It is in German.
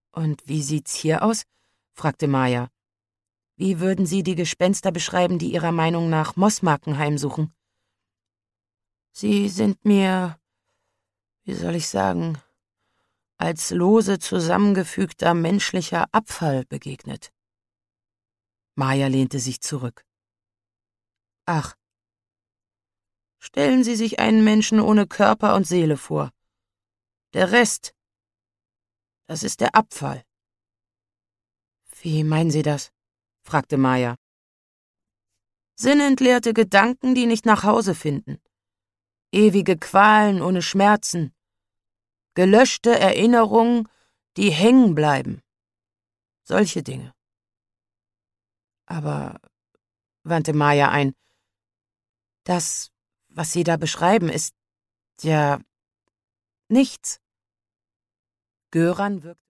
Und wie sieht's hier aus? Fragte Maja. Wie würden Sie die Gespenster beschreiben, die Ihrer Meinung nach Mossmarken heimsuchen? Sie sind mir, wie soll ich sagen, als lose zusammengefügter menschlicher Abfall begegnet. Maja lehnte sich zurück. Ach, stellen Sie sich einen Menschen ohne Körper und Seele vor. Der Rest, das ist der Abfall. Wie meinen Sie das? Fragte Maja. Sinnentleerte Gedanken, die nicht nach Hause finden. Ewige Qualen ohne Schmerzen. Gelöschte Erinnerungen, die hängen bleiben. Solche Dinge. Aber, wandte Maja ein, das, was Sie da beschreiben, ist ja nichts. Göran wirkte